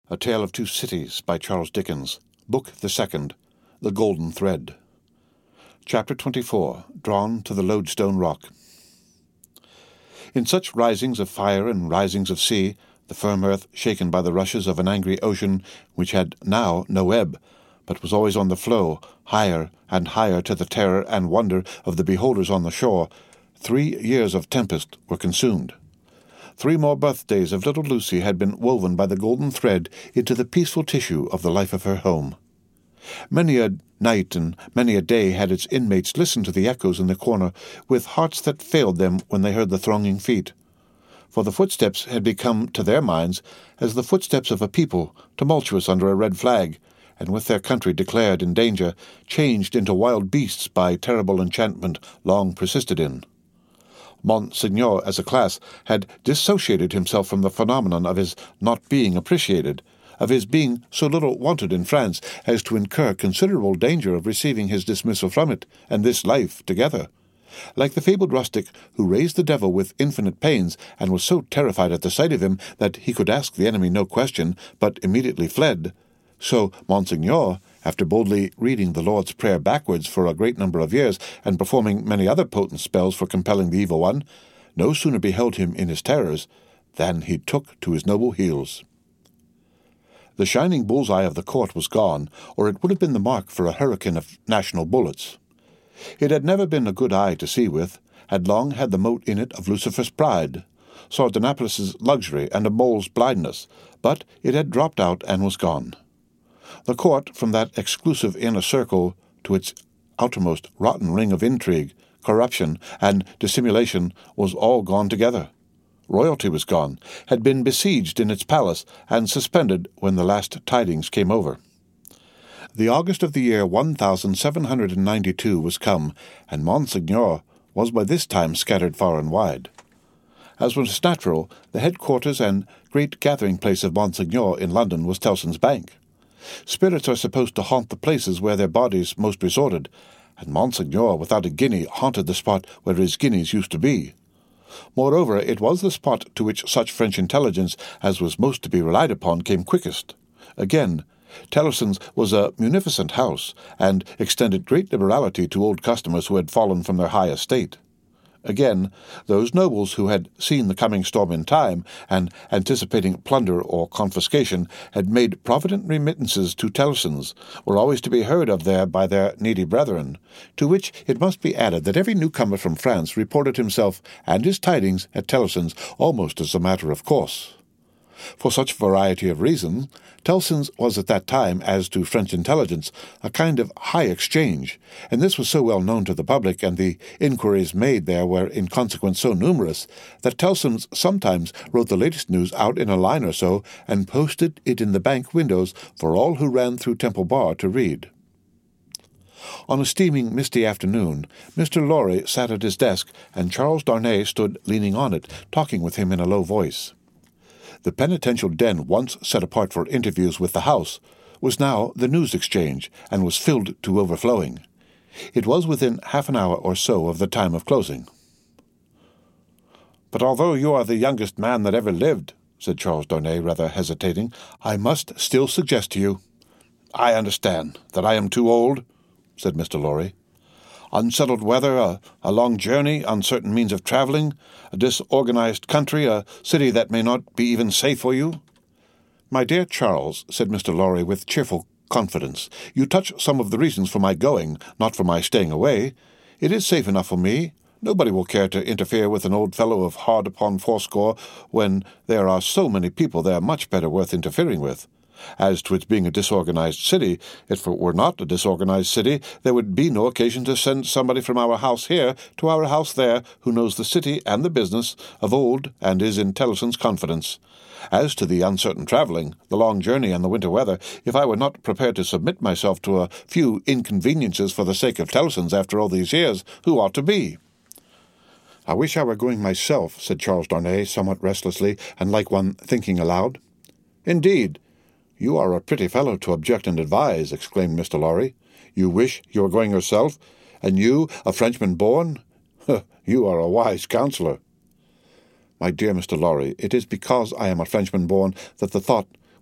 A Tale of Two Cities by Charles Dickens. Book the Second, The Golden Thread. Chapter 24, Drawn to the Lodestone Rock. In such risings of fire and risings of sea, the firm earth shaken by the rushes of an angry ocean which had now no ebb, but was always on the flow, higher and higher to the terror and wonder of the beholders on the shore, 3 years of tempest were consumed. 3 more birthdays of little Lucy had been woven by the golden thread into the peaceful tissue of the life of her home. Many a night and many a day had its inmates listened to the echoes in the corner with hearts that failed them when they heard the thronging feet. For the footsteps had become to their minds as the footsteps of a people tumultuous under a red flag, and with their country declared in danger, changed into wild beasts by terrible enchantment long persisted in. Monseigneur, as a class, had dissociated himself from the phenomenon of his not being appreciated, of his being so little wanted in France as to incur considerable danger of receiving his dismissal from it, and this life together. Like the fabled rustic who raised the devil with infinite pains, and was so terrified at the sight of him that he could ask the enemy no question, but immediately fled, so Monseigneur, after boldly reading the Lord's Prayer backwards for a great number of years, and performing many other potent spells for compelling the evil one, no sooner beheld him in his terrors than he took to his noble heels. The shining bull's-eye of the court was gone, or it would have been the mark for a hurricane of national bullets. It had never been a good eye to see with, had long had the mote in it of Lucifer's pride, Sardanapalus' luxury, and a mole's blindness, but it had dropped out and was gone. The court, from that exclusive inner circle to its outermost rotten ring of intrigue, corruption, and dissimulation, was all gone together. Royalty was gone, had been besieged in its palace, and suspended when the last tidings came over. The August of the year 1792 was come, and Monseigneur was by this time scattered far and wide. As was natural, the headquarters and great gathering-place of Monseigneur in London was Tellson's Bank. Spirits are supposed to haunt the places where their bodies most resorted, and Monseigneur without a guinea haunted the spot where his guineas used to be. Moreover, it was the spot to which such French intelligence as was most to be relied upon came quickest. Again, Tellson's was a munificent house, and extended great liberality to old customers who had fallen from their high estate. Again, those nobles who had seen the coming storm in time, and, anticipating plunder or confiscation, had made provident remittances to Tellson's, were always to be heard of there by their needy brethren, to which it must be added that every newcomer from France reported himself and his tidings at Tellson's almost as a matter of course. For such variety of reasons, Tellson's was at that time, as to French intelligence, a kind of high exchange, and this was so well known to the public, and the inquiries made there were in consequence so numerous, that Tellson's sometimes wrote the latest news out in a line or so, and posted it in the bank windows for all who ran through Temple Bar to read. On a steaming, misty afternoon, Mr. Lorry sat at his desk, and Charles Darnay stood leaning on it, talking with him in a low voice. The penitential den, once set apart for interviews with the House, was now the news exchange, and was filled to overflowing. It was within half an hour or so of the time of closing. "But although you are the youngest man that ever lived," said Charles Darnay, rather hesitating, "I must still suggest to you—" "I understand that I am too old," said Mr. Lorry. "Unsettled weather, a long journey, uncertain means of travelling, a disorganized country, a city that may not be even safe for you." "My dear Charles," said Mr. Lorry with cheerful confidence, "you touch some of the reasons for my going, not for my staying away. It is safe enough for me. Nobody will care to interfere with an old fellow of hard upon fourscore when there are so many people there much better worth interfering with. As to its being a disorganized city, if it were not a disorganized city, there would be no occasion to send somebody from our house here to our house there who knows the city and the business of old and is in Tellson's confidence. As to the uncertain travelling, the long journey, and the winter weather, if I were not prepared to submit myself to a few inconveniences for the sake of Tellson's after all these years, who ought to be?" "I wish I were going myself," said Charles Darnay, somewhat restlessly, and like one thinking aloud. "Indeed, you are a pretty fellow to object and advise," exclaimed Mr. Lorry. "You wish you were going yourself, and you, a Frenchman born? You are a wise counsellor." "My dear Mr. Lorry, it is because I am a Frenchman born that the thought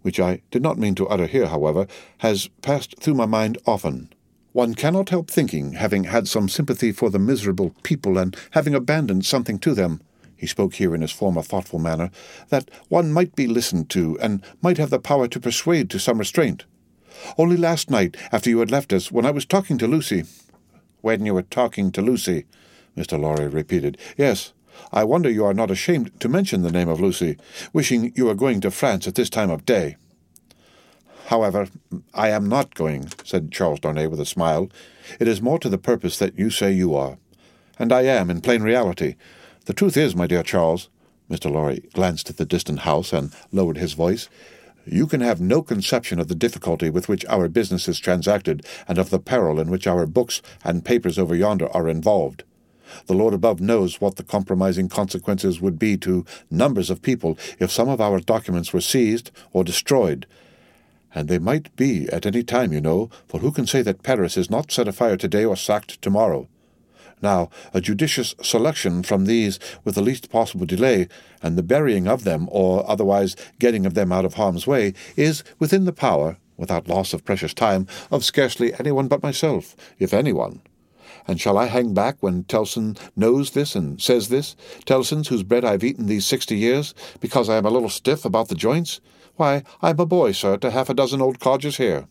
which I did not mean to utter here, however, has passed through my mind often. One cannot help thinking, having had some sympathy for the miserable people and having abandoned something to them, he spoke here in his former thoughtful manner, that one might be listened to, and might have the power to persuade to some restraint. Only last night, after you had left us, when I was talking to Lucy—" "When you were talking to Lucy," Mr. Lorry repeated. "Yes. I wonder you are not ashamed to mention the name of Lucy, wishing you were going to France at this time of day." "However, I am not going," said Charles Darnay with a smile. "It is more to the purpose that you say you are. And I am, in plain reality. The truth is, my dear Charles," Mr. Lorry glanced at the distant house and lowered his voice, "you can have no conception of the difficulty with which our business is transacted, and of the peril in which our books and papers over yonder are involved. The Lord above knows what the compromising consequences would be to numbers of people if some of our documents were seized or destroyed. And they might be at any time, you know, for who can say that Paris is not set afire today or sacked tomorrow? Now, a judicious selection from these with the least possible delay, and the burying of them, or otherwise getting of them out of harm's way, is within the power, without loss of precious time, of scarcely anyone but myself, if anyone. And shall I hang back when Tellson knows this and says this, Tellson's whose bread I've eaten these 60 years, because I am a little stiff about the joints? Why, I'm a boy, sir, to half a dozen old codgers here."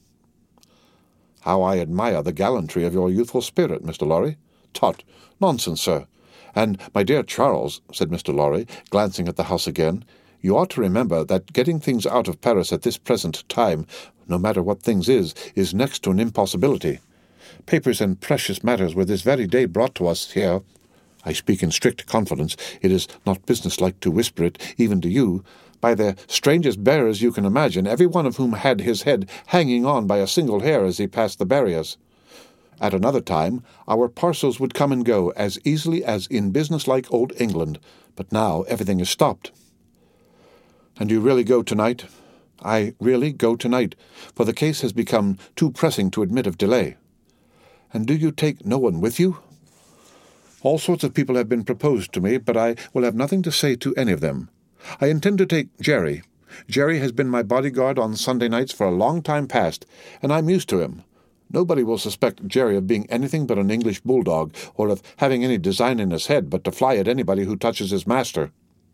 "How I admire the gallantry of your youthful spirit, Mr. Lorry." "Tut! Nonsense, sir. And, my dear Charles," said Mr. Lorry, glancing at the house again, "you ought to remember that getting things out of Paris at this present time, no matter what things is next to an impossibility. Papers and precious matters were this very day brought to us here. I speak in strict confidence. It is not businesslike to whisper it, even to you, by the strangest bearers you can imagine, every one of whom had his head hanging on by a single hair as he passed the barriers. At another time, our parcels would come and go as easily as in businesslike old England, but now everything is stopped." "And you really go tonight?" "I really go tonight, for the case has become too pressing to admit of delay." "And do you take no one with you?" "All sorts of people have been proposed to me, but I will have nothing to say to any of them. I intend to take Jerry. Jerry has been my bodyguard on Sunday nights for a long time past, and I'm used to him. Nobody will suspect Jerry of being anything but an English bulldog, or of having any design in his head but to fly at anybody who touches his master."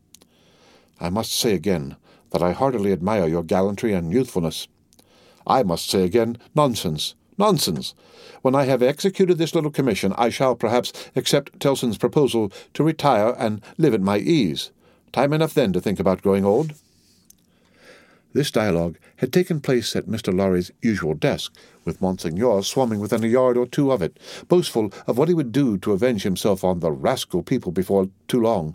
"I must say again that I heartily admire your gallantry and youthfulness." "I must say again, nonsense. Nonsense! When I have executed this little commission, I shall perhaps accept Tellson's proposal to retire and live at my ease. Time enough then to think about growing old." This dialogue had taken place at Mr. Lorry's usual desk, with Monseigneur swarming within a yard or two of it, boastful of what he would do to avenge himself on the rascal people before too long.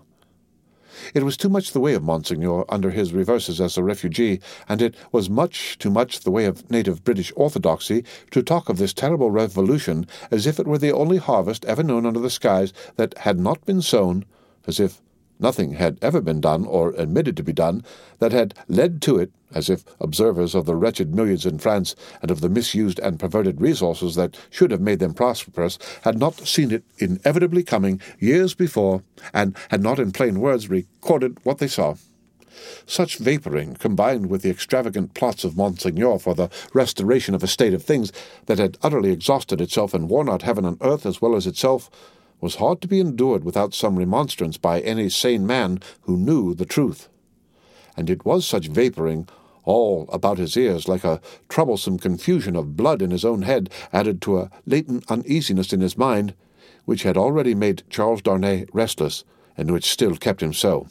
It was too much the way of Monseigneur under his reverses as a refugee, and it was much too much the way of native British orthodoxy to talk of this terrible revolution as if it were the only harvest ever known under the skies that had not been sown, as if nothing had ever been done, or admitted to be done, that had led to it, as if observers of the wretched millions in France and of the misused and perverted resources that should have made them prosperous had not seen it inevitably coming years before, and had not in plain words recorded what they saw. Such vapouring, combined with the extravagant plots of Monseigneur for the restoration of a state of things that had utterly exhausted itself and worn out heaven and earth as well as itself, was hard to be endured without some remonstrance by any sane man who knew the truth. And it was such vapouring, all about his ears, like a troublesome confusion of blood in his own head, added to a latent uneasiness in his mind, which had already made Charles Darnay restless, and which still kept him so.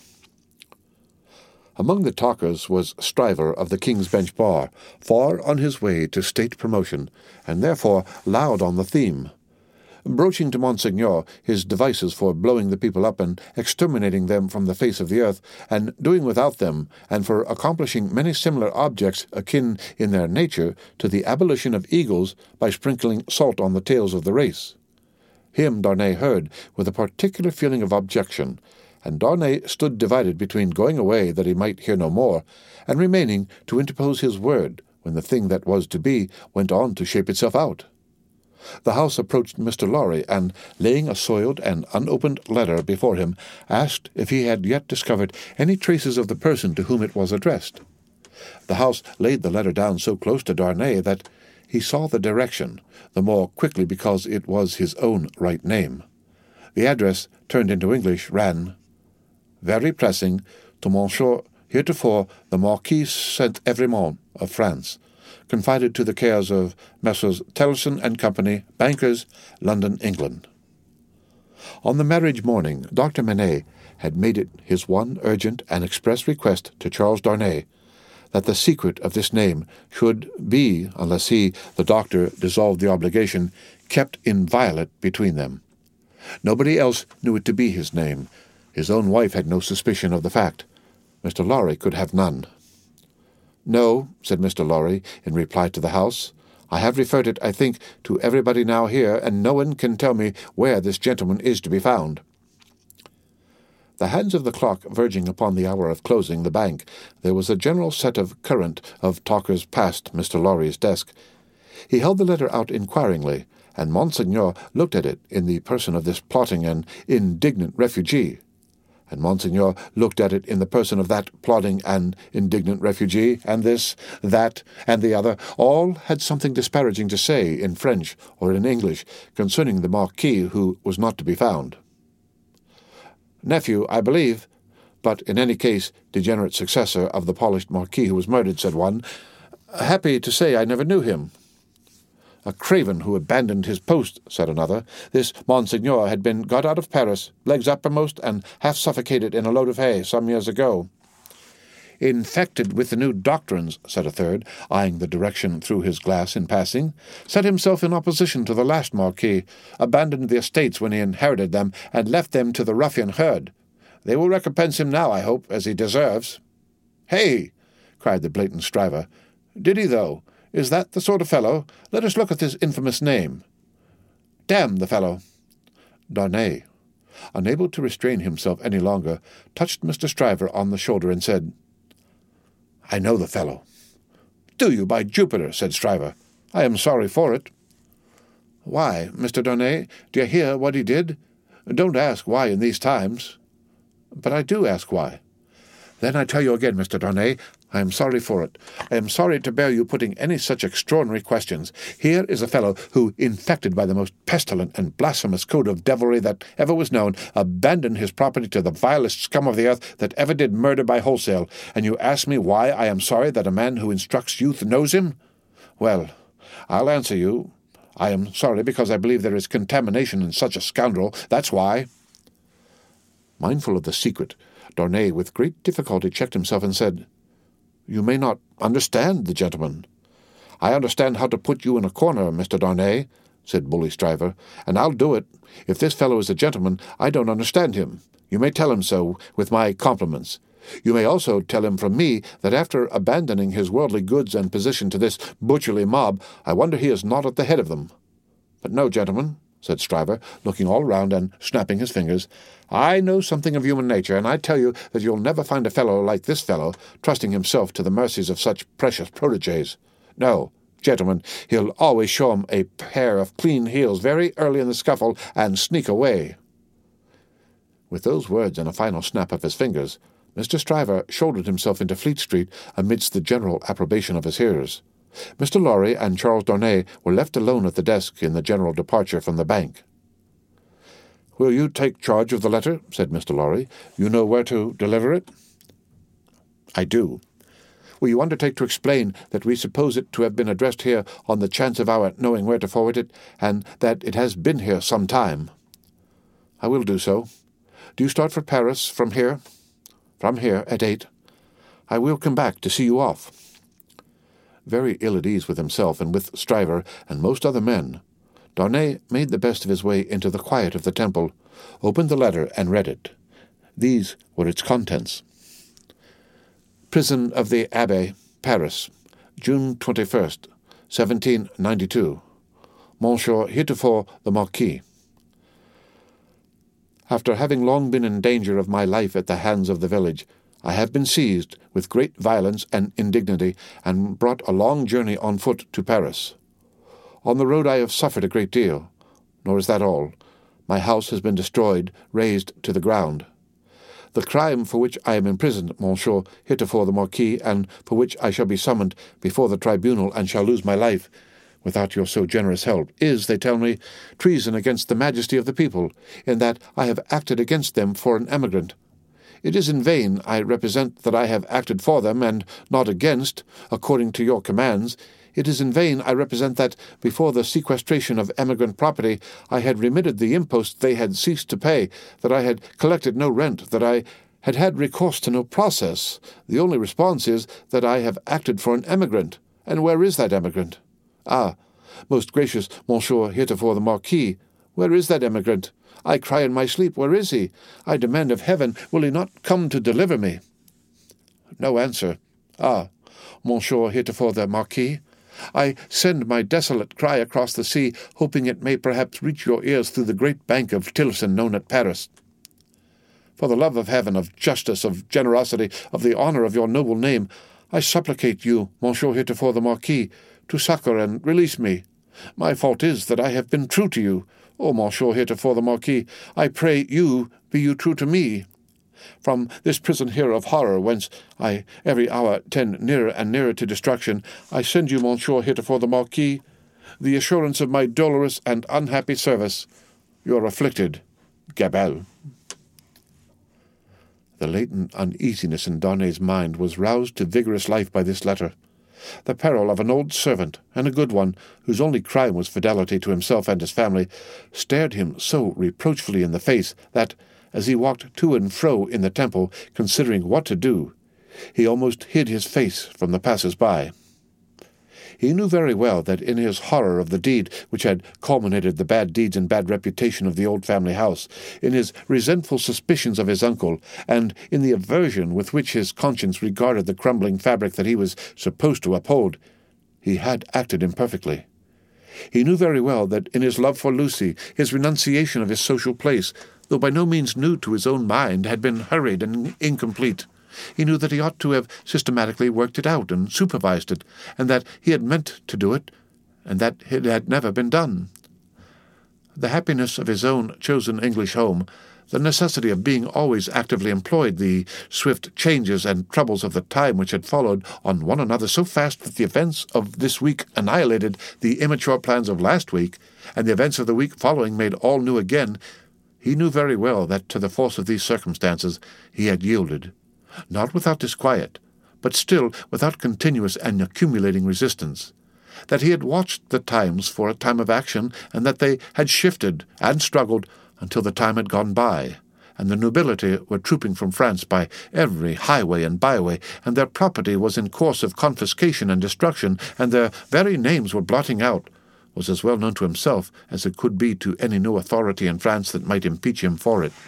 Among the talkers was Stryver of the King's Bench Bar, far on his way to state promotion, and therefore loud on the theme, broaching to Monseigneur his devices for blowing the people up and exterminating them from the face of the earth, and doing without them, and for accomplishing many similar objects akin in their nature to the abolition of eagles by sprinkling salt on the tails of the race. Him Darnay heard with a particular feeling of objection, and Darnay stood divided between going away that he might hear no more, and remaining to interpose his word when the thing that was to be went on to shape itself out. The house approached Mr. Lorry, and, laying a soiled and unopened letter before him, asked if he had yet discovered any traces of the person to whom it was addressed. The house laid the letter down so close to Darnay that he saw the direction, the more quickly because it was his own right name. The address, turned into English, ran, "Very pressing, to Monsieur heretofore the Marquis Saint-Evremont of France, confided to the cares of Messrs. Tellson and Company, bankers, London, England." On the marriage morning, Dr. Manette had made it his one urgent and express request to Charles Darnay that the secret of this name should be, unless he, the doctor, dissolved the obligation, kept inviolate between them. Nobody else knew it to be his name. His own wife had no suspicion of the fact. Mr. Lorry could have none. "No," said Mr. Lorry, in reply to the house. "I have referred it, I think, to everybody now here, and no one can tell me where this gentleman is to be found." The hands of the clock verging upon the hour of closing the bank, there was a general set of current of talkers past Mr. Lorry's desk. He held the letter out inquiringly, and Monseigneur looked at it in the person of this plotting and indignant refugee, and Monseigneur looked at it in the person of that plotting and indignant refugee, and this, that, and the other, all had something disparaging to say in French or in English concerning the Marquis who was not to be found. "Nephew, I believe, but in any case degenerate successor of the polished Marquis who was murdered," said one. "Happy to say I never knew him." "A craven who abandoned his post," said another. "This Monseigneur had been got out of Paris, legs uppermost, and half suffocated in a load of hay some years ago." "Infected with the new doctrines," said a third, eyeing the direction through his glass in passing. "Set himself in opposition to the last Marquis, abandoned the estates when he inherited them, and left them to the ruffian herd. They will recompense him now, I hope, as he deserves." "Hey!" cried the blatant Stryver. "Did he, though? Is that the sort of fellow? Let us look at this infamous name." "Damn the fellow!" Darnay, unable to restrain himself any longer, touched Mr. Stryver on the shoulder and said, "I know the fellow." "Do you, by Jupiter?" said Stryver. "I am sorry for it." "Why, Mr. Darnay, do you hear what he did? Don't ask why in these times." "But I do ask why." "Then I tell you again, Mr. Darnay, I am sorry for it. I am sorry to bear you putting any such extraordinary questions. Here is a fellow who, infected by the most pestilent and blasphemous code of devilry that ever was known, abandoned his property to the vilest scum of the earth that ever did murder by wholesale, and you ask me why I am sorry that a man who instructs youth knows him? Well, I'll answer you. I am sorry because I believe there is contamination in such a scoundrel. That's why." Mindful of the secret, Darnay with great difficulty checked himself and said, "You may not understand the gentleman." "I understand how to put you in a corner, Mr. Darnay," said Bully Stryver, "and I'll do it. If this fellow is a gentleman, I don't understand him. You may tell him so, with my compliments. You may also tell him from me that after abandoning his worldly goods and position to this butcherly mob, I wonder he is not at the head of them. But no, gentlemen," said Stryver, looking all round and snapping his fingers, "I know something of human nature, and I tell you that you'll never find a fellow like this fellow, trusting himself to the mercies of such precious protégés. No, gentlemen, he'll always show 'em a pair of clean heels very early in the scuffle and sneak away." With those words and a final snap of his fingers, Mr. Stryver shouldered himself into Fleet Street amidst the general approbation of his hearers. Mr. Lorry and Charles Darnay were left alone at the desk in the general departure from the bank. "Will you take charge of the letter?" said Mr. Lorry. "You know where to deliver it?" "I do." "Will you undertake to explain that we suppose it to have been addressed here on the chance of our knowing where to forward it, and that it has been here some time?" "I will do so. Do you start for Paris from here?" "From here, at 8. I will come back to see you off." Very ill at ease with himself and with Stryver and most other men, Darnay made the best of his way into the quiet of the temple, opened the letter, and read it. These were its contents. "Prison of the Abbaye, Paris, June 21st, 1792. Monsieur heretofore the Marquis. After having long been in danger of my life at the hands of the village, I have been seized with great violence and indignity, and brought a long journey on foot to Paris. On the road I have suffered a great deal, nor is that all. My house has been destroyed, razed to the ground. the crime for which I am imprisoned, Monsieur, heretofore the Marquis, and for which I shall be summoned before the tribunal and shall lose my life, without your so generous help, is, they tell me, treason against the majesty of the people, in that I have acted against them for an emigrant. It is in vain I represent that I have acted for them, and not against, according to your commands. It is in vain I represent that, before the sequestration of emigrant property, I had remitted the impost they had ceased to pay, that I had collected no rent, that I had had recourse to no process. The only response is that I have acted for an emigrant. And where is that emigrant? Ah, most gracious Monsieur heretofore the Marquis, where is that emigrant? I cry in my sleep, where is he? I demand of heaven, will he not come to deliver me? No answer. Ah, Monsieur heretofore the Marquis, I send my desolate cry across the sea, hoping it may perhaps reach your ears through the great bank of Tillotson known at Paris. For the love of heaven, of justice, of generosity, of the honour of your noble name, I supplicate you, Monsieur heretofore the Marquis, to succour and release me. My fault is that I have been true to you. O Monsieur heretofore the Marquis, I pray you, be you true to me. From this prison here of horror, whence I every hour tend nearer and nearer to destruction, I send you, Monsieur heretofore the Marquis, the assurance of my dolorous and unhappy service. Your afflicted Gabelle. The latent uneasiness in Darnay's mind was roused to vigorous life by this letter. The peril of an old servant, and a good one, whose only crime was fidelity to himself and his family, stared him so reproachfully in the face that, as he walked to and fro in the temple, considering what to do, he almost hid his face from the passers-by. He knew very well that in his horror of the deed which had culminated the bad deeds and bad reputation of the old family house, in his resentful suspicions of his uncle, and in the aversion with which his conscience regarded the crumbling fabric that he was supposed to uphold, he had acted imperfectly. He knew very well that in his love for Lucy, his renunciation of his social place, though by no means new to his own mind, had been hurried and incomplete. He knew that he ought to have systematically worked it out and supervised it, and that he had meant to do it, and that it had never been done. The happiness of his own chosen English home, the necessity of being always actively employed, the swift changes and troubles of the time which had followed on one another so fast that the events of this week annihilated the immature plans of last week, and the events of the week following made all new again, he knew very well that to the force of these circumstances he had yielded. Not without disquiet, but still without continuous and accumulating resistance, that he had watched the times for a time of action, and that they had shifted and struggled until the time had gone by, and the nobility were trooping from France by every highway and byway, and their property was in course of confiscation and destruction, and their very names were blotting out, was as well known to himself as it could be to any new authority in France that might impeach him for it.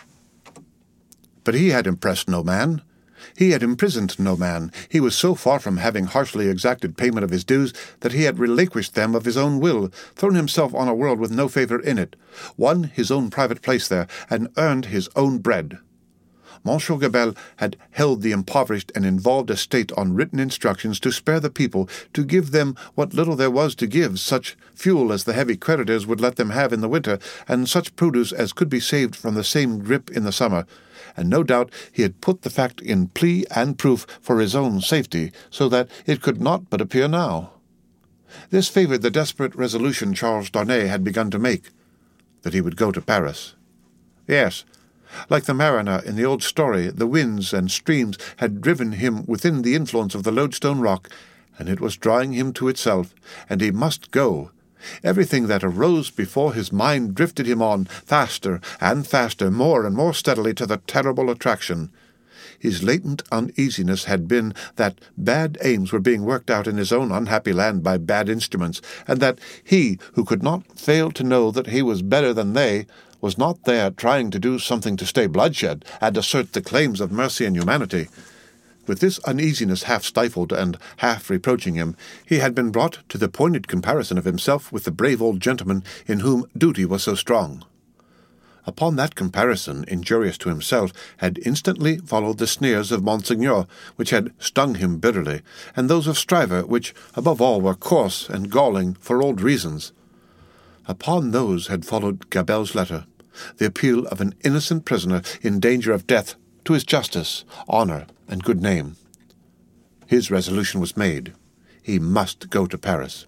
But he had impressed no man. He had imprisoned no man. He was so far from having harshly exacted payment of his dues that he had relinquished them of his own will, thrown himself on a world with no favour in it, won his own private place there, and earned his own bread. Monsieur Gabelle had held the impoverished and involved estate on written instructions to spare the people, to give them what little there was to give, such fuel as the heavy creditors would let them have in the winter, and such produce as could be saved from the same drip in the summer, and no doubt he had put the fact in plea and proof for his own safety, so that it could not but appear now. This favoured the desperate resolution Charles Darnay had begun to make, that he would go to Paris. Yes, like the mariner in the old story, the winds and streams had driven him within the influence of the lodestone rock, and it was drawing him to itself, and he must go. Everything that arose before his mind drifted him on, faster and faster, more and more steadily to the terrible attraction. His latent uneasiness had been that bad aims were being worked out in his own unhappy land by bad instruments, and that he, who could not fail to know that he was better than they, was not there trying to do something to stay bloodshed and assert the claims of mercy and humanity. With this uneasiness half stifled and half reproaching him, he had been brought to the pointed comparison of himself with the brave old gentleman in whom duty was so strong. Upon that comparison, injurious to himself, had instantly followed the sneers of Monseigneur, which had stung him bitterly, and those of Stryver, which, above all, were coarse and galling for old reasons. Upon those had followed Gabelle's letter, the appeal of an innocent prisoner in danger of death to his justice, honour, and good name. His resolution was made. He must go to Paris.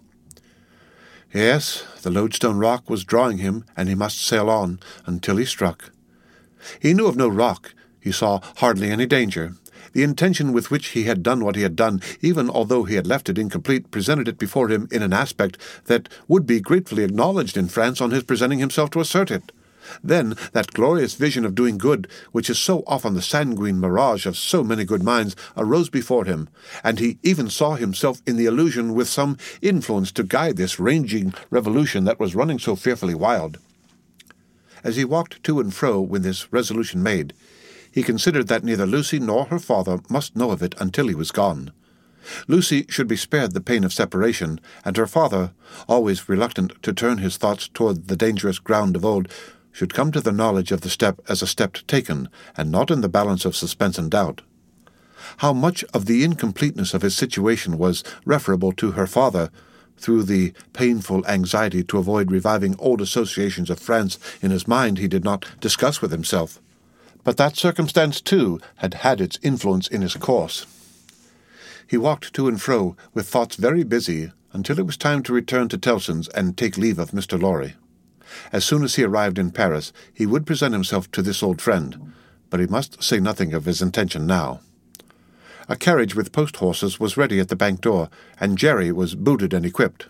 Yes, the Lodestone Rock was drawing him, and he must sail on until he struck. He knew of no rock. He saw hardly any danger. The intention with which he had done what he had done, even although he had left it incomplete, presented it before him in an aspect that would be gratefully acknowledged in France on his presenting himself to assert it. Then that glorious vision of doing good, which is so often the sanguine mirage of so many good minds, arose before him, and he even saw himself in the illusion with some influence to guide this raging revolution that was running so fearfully wild. As he walked to and fro with this resolution made, he considered that neither Lucy nor her father must know of it until he was gone. Lucy should be spared the pain of separation, and her father, always reluctant to turn his thoughts toward the dangerous ground of old, should come to the knowledge of the step as a step taken, and not in the balance of suspense and doubt. How much of the incompleteness of his situation was referable to her father, through the painful anxiety to avoid reviving old associations of France in his mind, he did not discuss with himself. But that circumstance, too, had had its influence in his course. He walked to and fro, with thoughts very busy, until it was time to return to Tellson's and take leave of Mr. Lorry. As soon as he arrived in Paris, he would present himself to this old friend, but he must say nothing of his intention now. A carriage with post-horses was ready at the bank door, and Jerry was booted and equipped.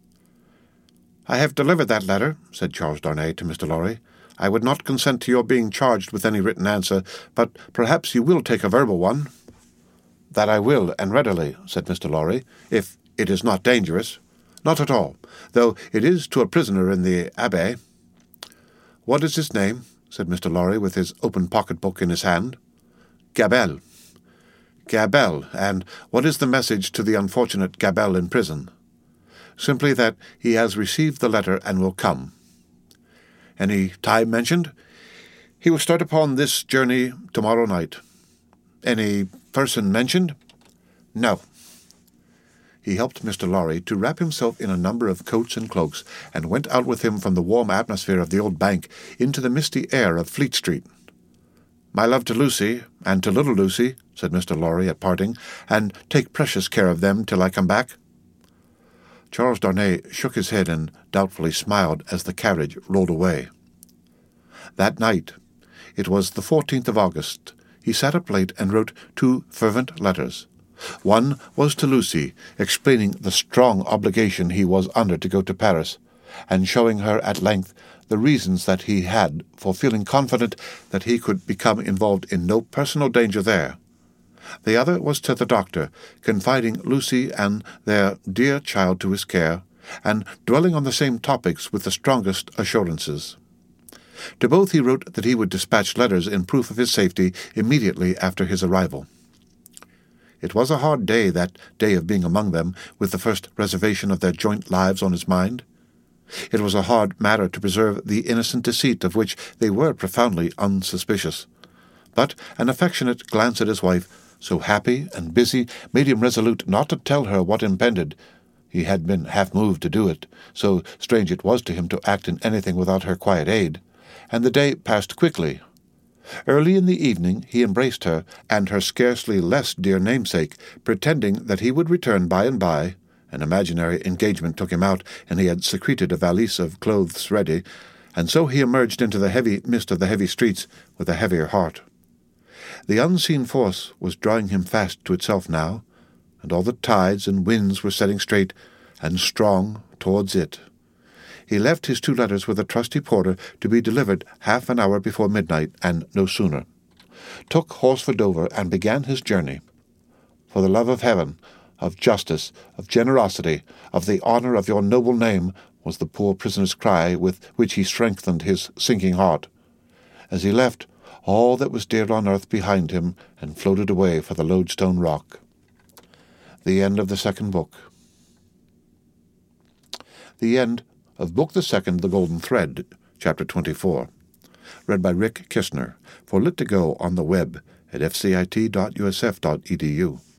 "I have delivered that letter," said Charles Darnay to Mr. Lorry. "I would not consent to your being charged with any written answer, but perhaps you will take a verbal one." "That I will, and readily," said Mr. Lorry, "if it is not dangerous." "Not at all, though it is to a prisoner in the Abbaye." "What is his name?" said Mr. Lorry, with his open pocket-book in his hand. "Gabelle." "Gabelle, and what is the message to the unfortunate Gabelle in prison?" "Simply that he has received the letter and will come." "Any time mentioned?" "He will start upon this journey tomorrow night." "Any person mentioned?" "No." He helped Mr. Lorry to wrap himself in a number of coats and cloaks, and went out with him from the warm atmosphere of the old bank into the misty air of Fleet Street. "My love to Lucy, and to little Lucy," said Mr. Lorry at parting, "and take precious care of them till I come back." Charles Darnay shook his head and doubtfully smiled as the carriage rolled away. That night, it was the 14th of August, he sat up late and wrote 2 fervent letters. One was to Lucy, explaining the strong obligation he was under to go to Paris, and showing her at length the reasons that he had for feeling confident that he could become involved in no personal danger there. The other was to the doctor, confiding Lucy and their dear child to his care, and dwelling on the same topics with the strongest assurances. To both he wrote that he would dispatch letters in proof of his safety immediately after his arrival. It was a hard day, that day of being among them, with the first reservation of their joint lives on his mind. It was a hard matter to preserve the innocent deceit of which they were profoundly unsuspicious. But an affectionate glance at his wife, so happy and busy, made him resolute not to tell her what impended. He had been half moved to do it, so strange it was to him to act in anything without her quiet aid, and the day passed quickly. Early in the evening he embraced her, and her scarcely less dear namesake, pretending that he would return by and by. An imaginary engagement took him out, and he had secreted a valise of clothes ready, and so he emerged into the heavy mist of the heavy streets with a heavier heart. The unseen force was drawing him fast to itself now, and all the tides and winds were setting straight and strong towards it. He left his 2 letters with a trusty porter to be delivered half an hour before midnight, and no sooner. Took horse for Dover, and began his journey. "For the love of heaven, of justice, of generosity, of the honour of your noble name," was the poor prisoner's cry with which he strengthened his sinking heart. As he left all that was dear on earth behind him, and floated away for the Lodestone Rock. The end of the 2nd book. The end of Book the 2nd, The Golden Thread, Chapter 24. Read by Rick Kistner, for Lit2Go on the web at fcit.usf.edu.